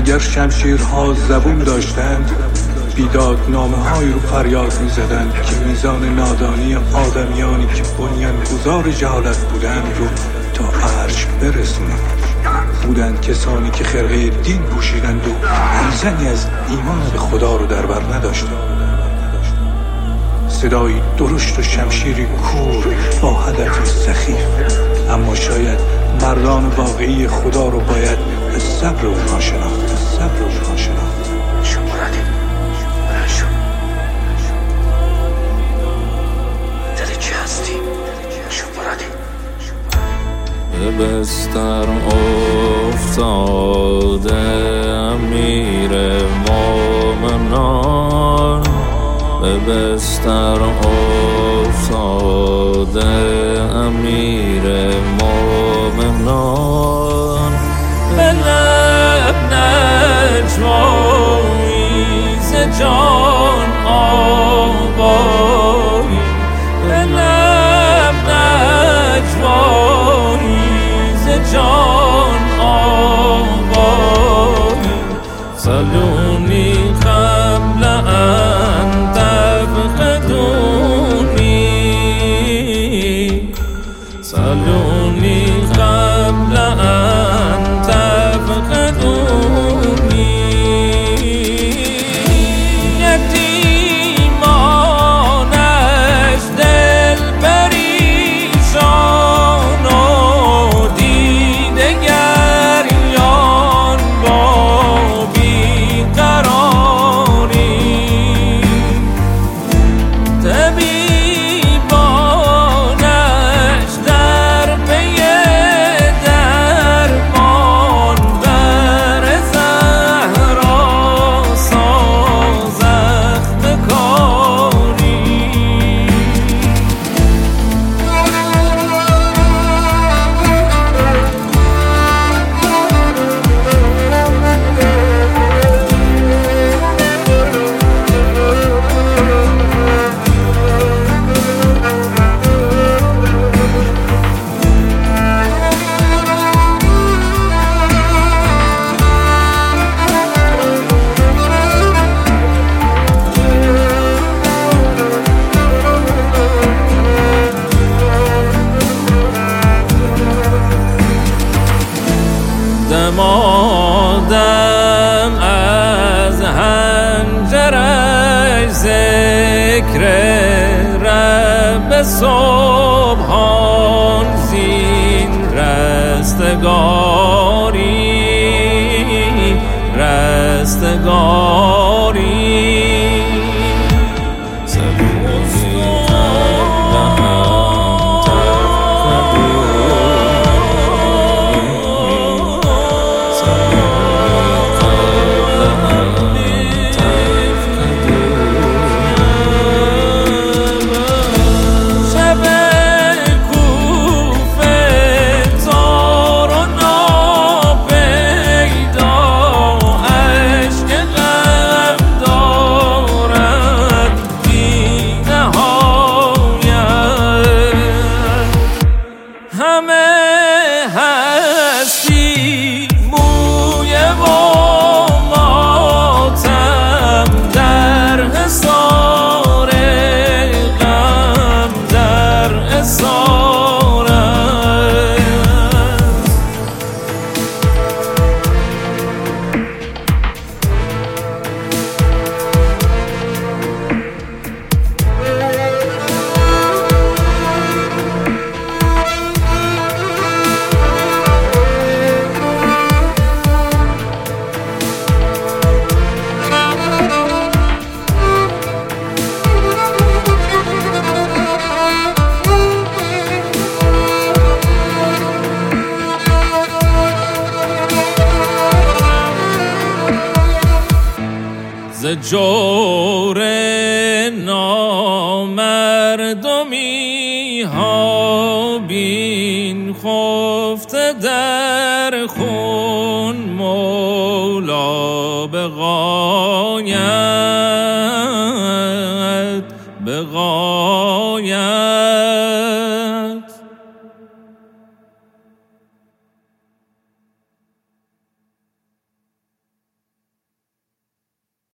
اگر شمشیرها زبون داشتند بیدادنامه های رو فریاد می زدند که میزان نادانی آدمیانی که بنیانگذار جهالت بودند رو تا عرش برسونند. بودند کسانی که خرقه دین پوشیدند و هیزنی از ایمان به خدا رو در بر نداشتند. صدایی درشت و شمشیری کور با هدفی سخیف، اما شاید مردان واقعی خدا رو باید به صبر اونها شناخت. شما ردیم شو دل چی هستی؟ شما ردیم به بستر افتاده امیر مومنان، به بستر افتاده امیر مومنان، به لب نجوایی ز جان آوایی، به لب نجوایی ز جان آوایی، سلونی قبل ان تفقدونی، سلونی قبل ان تفقدونی، یتیمانش دل پریشان و دیده گریان با بیقراری، طبیبانش در پی درمان بر زهرا سازخت کاری. دمادم از هنجرش ذکر رب سبحان، زین رستگاری ز جور نامردمی ها بین خفته در خون مولا بغایت